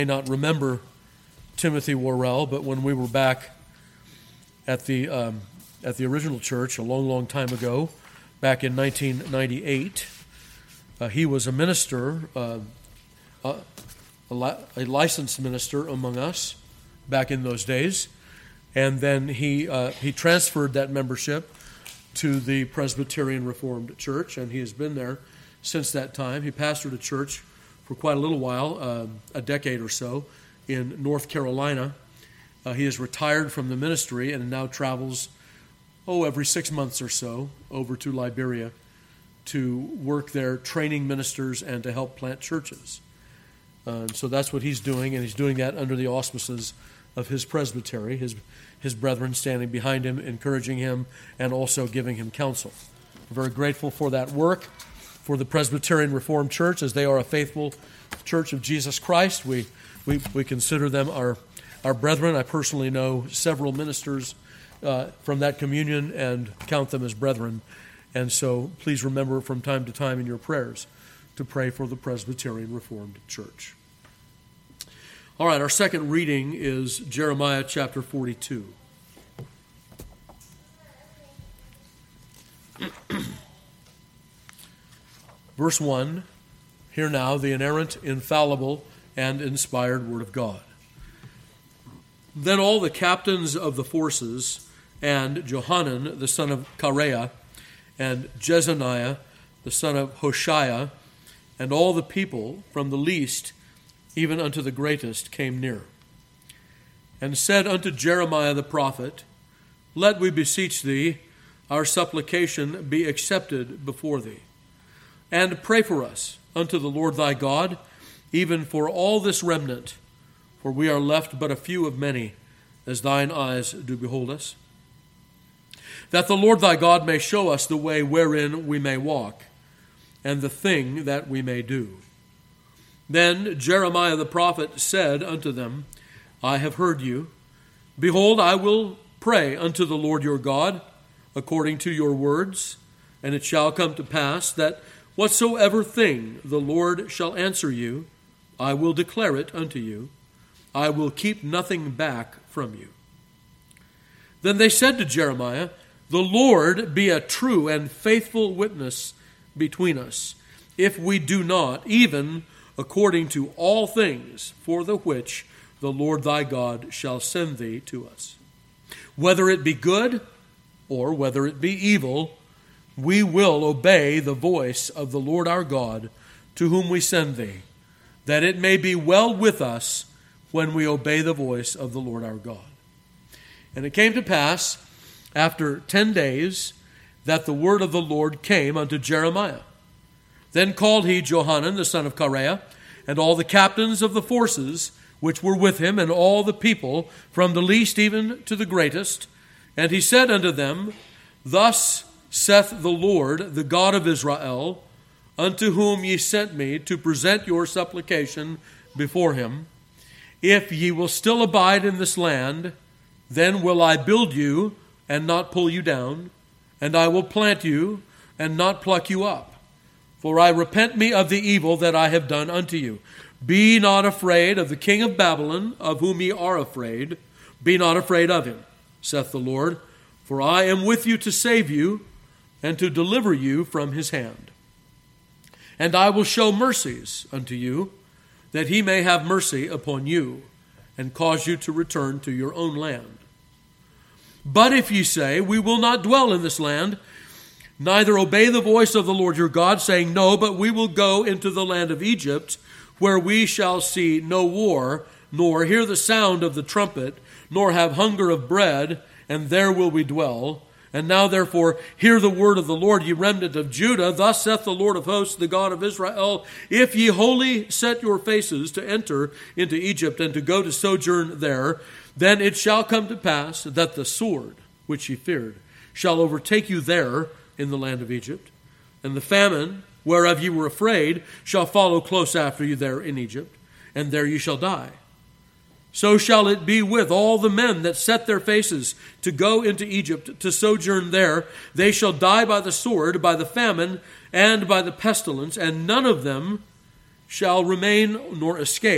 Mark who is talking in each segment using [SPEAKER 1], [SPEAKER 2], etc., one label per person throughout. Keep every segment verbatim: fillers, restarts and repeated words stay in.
[SPEAKER 1] may not remember Timothy Worrell, but when we were back at the um, at the original church a long, long time ago, back in nineteen ninety-eight, uh, he was a minister, uh, a, a, li- a licensed minister among us back in those days, and then he uh, he transferred that membership to the Presbyterian Reformed Church, and he has been there since that time. He pastored a church for quite a little while, uh, a decade or so, in North Carolina. Uh, he is retired from the ministry and now travels, oh, every six months or so over to Liberia to work there, training ministers and to help plant churches. Uh, so that's what he's doing, and he's doing that under the auspices of his presbytery, his, his brethren standing behind him, encouraging him, and also giving him counsel. We're very grateful for that work, for the Presbyterian Reformed Church, as they are a faithful church of Jesus Christ. We we, we consider them our, our brethren. I personally know several ministers uh, from that communion and count them as brethren. And so please remember from time to time in your prayers to pray for the Presbyterian Reformed Church. All right, our second reading is Jeremiah chapter forty-two. Verse one, hear now the inerrant, infallible, and inspired word of God. Then all the captains of the forces, and Johanan the son of Kareah, and Jezaniah the son of Hoshaiah, and all the people, from the least even unto the greatest, came near, and said unto Jeremiah the prophet, Let, we beseech thee, our supplication be accepted before thee. And pray for us unto the Lord thy God, even for all this remnant, for we are left but a few of many, as thine eyes do behold us. That the Lord thy God may show us the way wherein we may walk, and the thing that we may do. Then Jeremiah the prophet said unto them, I have heard you. Behold, I will pray unto the Lord your God, according to your words, and it shall come to pass that whatsoever thing the Lord shall answer you, I will declare it unto you. I will keep nothing back from you. Then they said to Jeremiah, The Lord be a true and faithful witness between us, if we do not, even according to all things for the which the Lord thy God shall send thee to us. Whether it be good or whether it be evil, we will obey the voice of the Lord our God, to whom we send thee, that it may be well with us when we obey the voice of the Lord our God. And it came to pass, after ten days, that the word of the Lord came unto Jeremiah. Then called he Johanan the son of Kareah, and all the captains of the forces which were with him, and all the people, from the least even to the greatest. And he said unto them, Thus saith the Lord, the God of Israel, unto whom ye sent me to present your supplication before him, If ye will still abide in this land, then will I build you and not pull you down, and I will plant you and not pluck you up. For I repent me of the evil that I have done unto you. Be not afraid of the king of Babylon, of whom ye are afraid. Be not afraid of him, saith the Lord, for I am with you to save you and to deliver you from his hand. And I will show mercies unto you, that he may have mercy upon you, and cause you to return to your own land. But if ye say, We will not dwell in this land, neither obey the voice of the Lord your God, saying, No, but we will go into the land of Egypt, where we shall see no war, nor hear the sound of the trumpet, nor have hunger of bread, and there will we dwell. And now therefore hear the word of the Lord, ye remnant of Judah. Thus saith the Lord of hosts, the God of Israel, If ye wholly set your faces to enter into Egypt, and to go to sojourn there, then it shall come to pass that the sword which ye feared shall overtake you there in the land of Egypt, and the famine whereof ye were afraid shall follow close after you there in Egypt, and there ye shall die. So shall it be with all the men that set their faces to go into Egypt to sojourn there. They shall die by the sword, by the famine, and by the pestilence, and none of them shall remain nor escape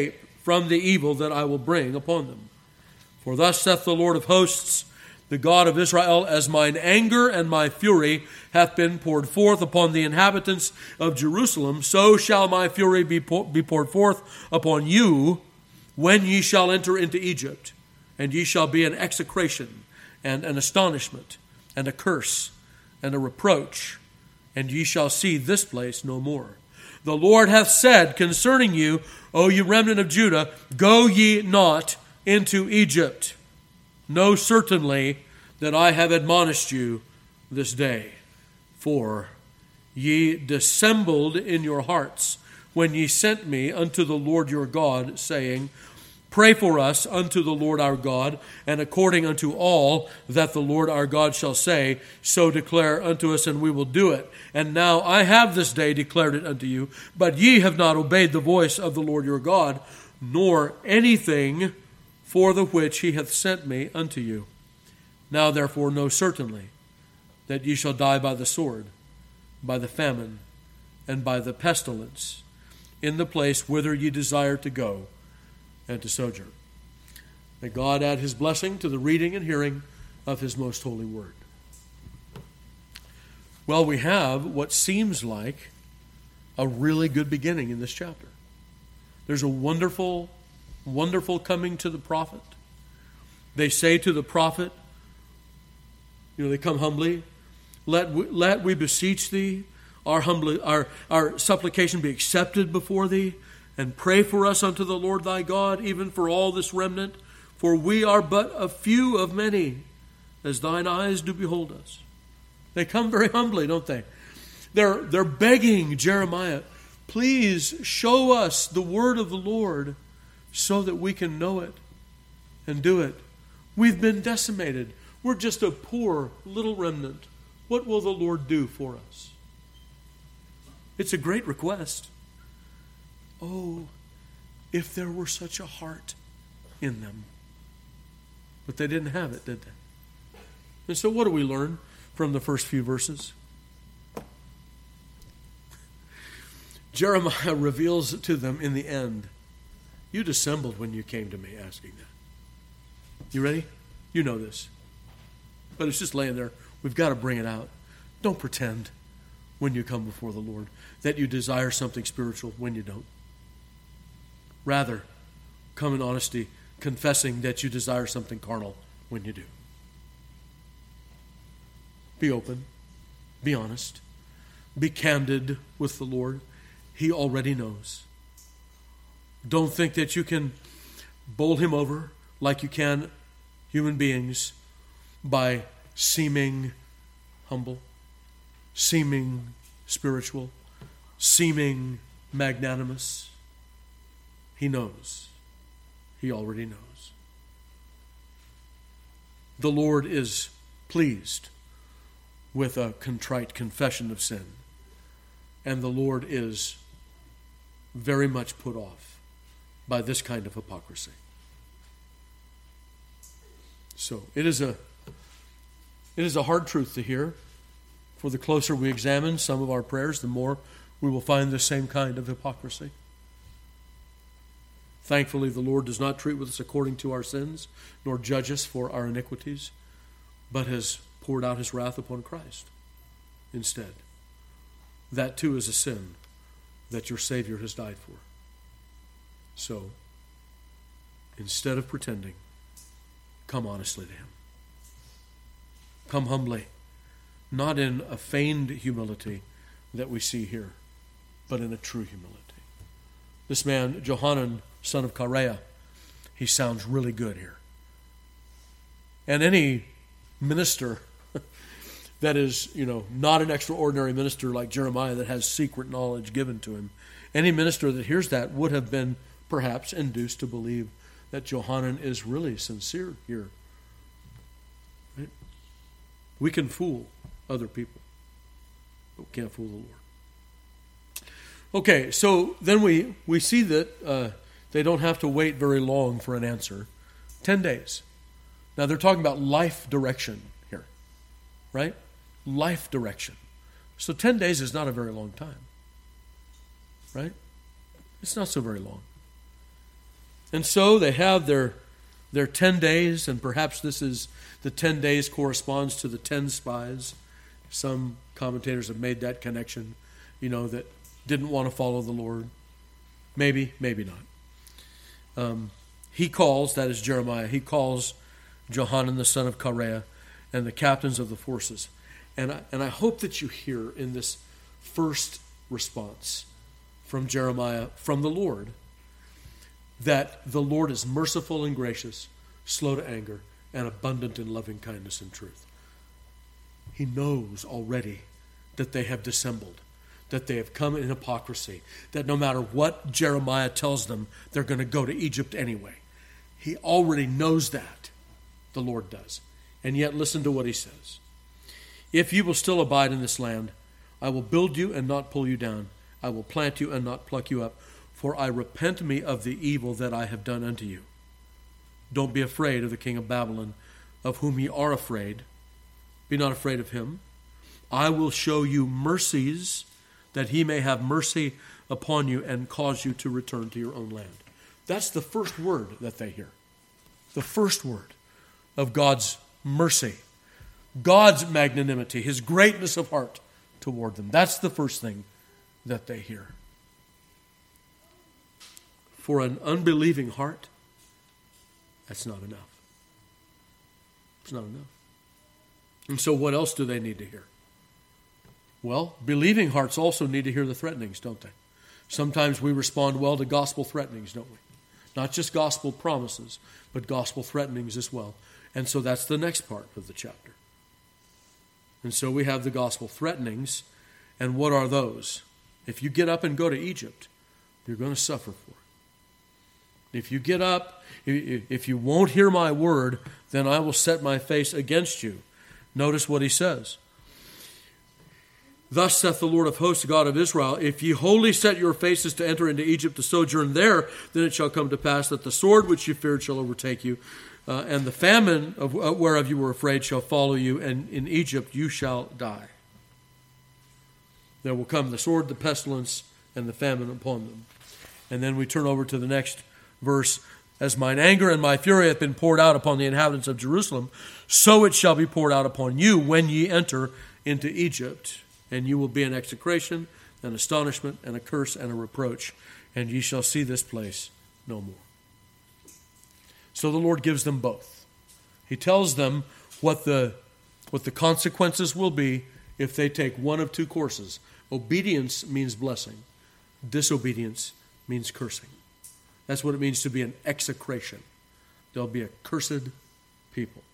[SPEAKER 1] from the evil that I will bring upon them. For thus saith the Lord of hosts, the God of Israel, as mine anger and my fury hath been poured forth upon the inhabitants of Jerusalem, so shall my fury be poured forth upon you when ye shall enter into Egypt, and ye shall be an execration and an astonishment and a curse and a reproach, and ye shall see this place no more. The Lord hath said concerning you, O ye remnant of Judah, go ye not into Egypt. Know certainly that I have admonished you this day. For ye dissembled in your hearts when ye sent me unto the Lord your God, saying, Pray for us unto the Lord our God, and according unto all that the Lord our God shall say, so declare unto us, and we will do it. And now I have this day declared it unto you, but ye have not obeyed the voice of the Lord your God, nor anything for the which he hath sent me unto you. Now therefore know certainly that ye shall die by the sword, by the famine, and by the pestilence, in the place whither ye desire to go, and to sojourn. May God add his blessing to the reading and hearing of his most holy word. Well, we have what seems like a really good beginning in this chapter. There's a wonderful, wonderful coming to the prophet. They say to the prophet, you know, they come humbly, let we, let we beseech thee, our, humbly, our, our supplication be accepted before thee, and pray for us unto the Lord thy God, even for all this remnant, for we are but a few of many, as thine eyes do behold us. They come very humbly, don't they? They're, they're begging Jeremiah, please show us the word of the Lord so that we can know it and do it. We've been decimated. We're just a poor little remnant. What will the Lord do for us? It's a great request. Oh, if there were such a heart in them. But they didn't have it, did they? And so what do we learn from the first few verses? Jeremiah reveals to them in the end, you dissembled when you came to me asking that. You ready? You know this. But it's just laying there. We've got to bring it out. Don't pretend when you come before the Lord that you desire something spiritual when you don't. Rather, come in honesty, confessing that you desire something carnal when you do. Be open. Be honest. Be candid with the Lord. He already knows. Don't think that you can bowl him over like you can human beings by seeming humble, seeming spiritual, seeming magnanimous. He knows. He already knows. The Lord is pleased with a contrite confession of sin. And the Lord is very much put off by this kind of hypocrisy. So it is a it is a hard truth to hear. For the closer we examine some of our prayers, the more we will find the same kind of hypocrisy. Thankfully, the Lord does not treat with us according to our sins, nor judge us for our iniquities, but has poured out his wrath upon Christ instead. That too is a sin that your Savior has died for. So, instead of pretending, come honestly to him. Come humbly, not in a feigned humility that we see here, but in a true humility. This man, Johanan, son of Kareah, he sounds really good here. And any minister that is, you know, not an extraordinary minister like Jeremiah that has secret knowledge given to him, any minister that hears that would have been perhaps induced to believe that Johanan is really sincere here. Right? We can fool other people, but we can't fool the Lord. Okay, so then we, we see that uh, they don't have to wait very long for an answer. Ten days. Now they're talking about life direction here, right? Life direction. So ten days is not a very long time, right? It's not so very long. And so they have their, their ten days, and perhaps this is the ten days corresponds to the ten spies. Some commentators have made that connection, you know, that didn't want to follow the Lord. Maybe, maybe not. Um, he calls, that is Jeremiah, he calls Johanan the son of Kareah and the captains of the forces. And I, and I hope that you hear in this first response from Jeremiah, from the Lord, that the Lord is merciful and gracious, slow to anger, and abundant in loving kindness and truth. He knows already that they have dissembled, that they have come in hypocrisy, that no matter what Jeremiah tells them, they're going to go to Egypt anyway. He already knows that, the Lord does. And yet listen to what he says. If you will still abide in this land, I will build you and not pull you down. I will plant you and not pluck you up, for I repent me of the evil that I have done unto you. Don't be afraid of the king of Babylon, of whom ye are afraid. Be not afraid of him. I will show you mercies, that he may have mercy upon you and cause you to return to your own land. That's the first word that they hear. The first word of God's mercy. God's magnanimity, his greatness of heart toward them. That's the first thing that they hear. For an unbelieving heart, that's not enough. It's not enough. And so what else do they need to hear? Well, believing hearts also need to hear the threatenings, don't they? Sometimes we respond well to gospel threatenings, don't we? Not just gospel promises, but gospel threatenings as well. And so that's the next part of the chapter. And so we have the gospel threatenings. And what are those? If you get up and go to Egypt, you're going to suffer for it. If you get up, if you won't hear my word, then I will set my face against you. Notice what he says. Thus saith the Lord of hosts, God of Israel, if ye wholly set your faces to enter into Egypt to sojourn there, then it shall come to pass that the sword which you feared shall overtake you, uh, and the famine of, uh, whereof you were afraid shall follow you, and in Egypt you shall die. There will come the sword, the pestilence, and the famine upon them. And then we turn over to the next verse. As mine anger and my fury hath been poured out upon the inhabitants of Jerusalem, so it shall be poured out upon you when ye enter into Egypt. And you will be an execration, an astonishment, and a curse, and a reproach. And ye shall see this place no more. So the Lord gives them both. He tells them what the, what the consequences will be if they take one of two courses. Obedience means blessing. Disobedience means cursing. That's what it means to be an execration. They'll be a cursed people.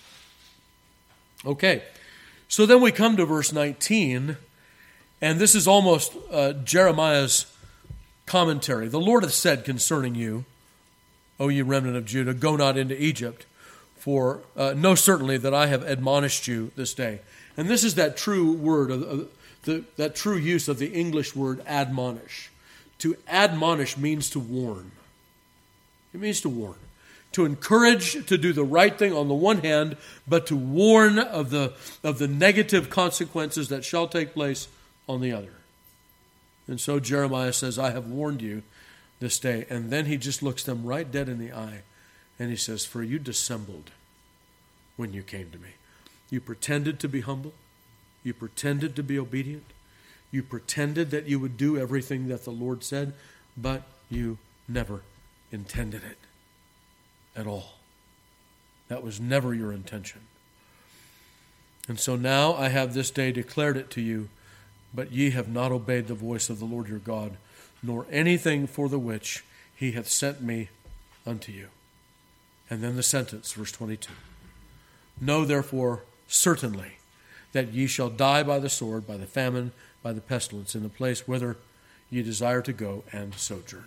[SPEAKER 1] Okay, so then we come to verse nineteen, and this is almost uh, Jeremiah's commentary. The Lord hath said concerning you, O ye remnant of Judah, go not into Egypt, for uh, know certainly that I have admonished you this day. And this is that true word, of, of the, that true use of the English word admonish. To admonish means to warn. It means to warn. To encourage to do the right thing on the one hand, but to warn of the, of the negative consequences that shall take place on the other. And so Jeremiah says, I have warned you this day. And then he just looks them right dead in the eye. And he says, for you dissembled when you came to me. You pretended to be humble. You pretended to be obedient. You pretended that you would do everything that the Lord said, but you never intended it at all. That was never your intention. And so now I have this day declared it to you, but ye have not obeyed the voice of the Lord your God, nor anything for the which he hath sent me unto you. And then the sentence, verse twenty-two. Know therefore certainly that ye shall die by the sword, by the famine, by the pestilence, in the place whither ye desire to go and sojourn.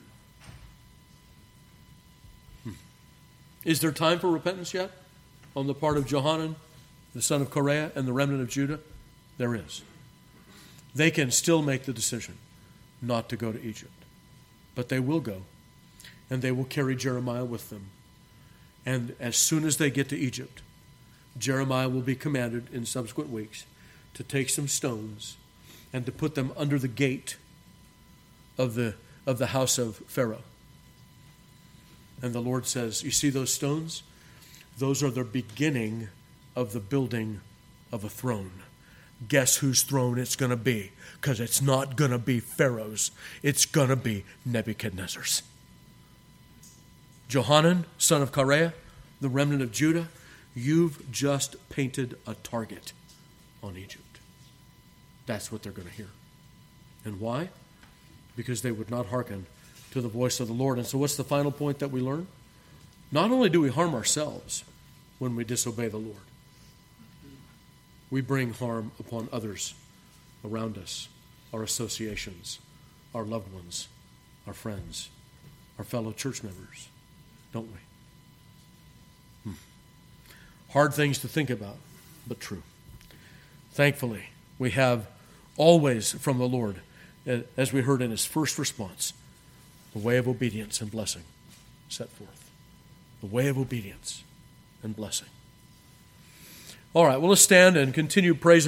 [SPEAKER 1] Hmm. Is there time for repentance yet on the part of Johanan, the son of Kareah, and the remnant of Judah? There is. They can still make the decision not to go to Egypt. But they will go, and they will carry Jeremiah with them. And as soon as they get to Egypt, Jeremiah will be commanded in subsequent weeks to take some stones and to put them under the gate of the, of the house of Pharaoh. And the Lord says, you see those stones? Those are the beginning of the building of a throne. Guess whose throne it's going to be? Because it's not going to be Pharaoh's. It's going to be Nebuchadnezzar's. Johanan, son of Kareah, the remnant of Judah, you've just painted a target on Egypt. That's what they're going to hear. And why? Because they would not hearken to the voice of the Lord. And so what's the final point that we learn? Not only do we harm ourselves when we disobey the Lord, we bring harm upon others around us, our associations, our loved ones, our friends, our fellow church members, don't we? Hmm. Hard things to think about, but true. Thankfully, we have always from the Lord, as we heard in his first response, the way of obedience and blessing set forth. The way of obedience and blessing. All right, well, let's stand and continue praising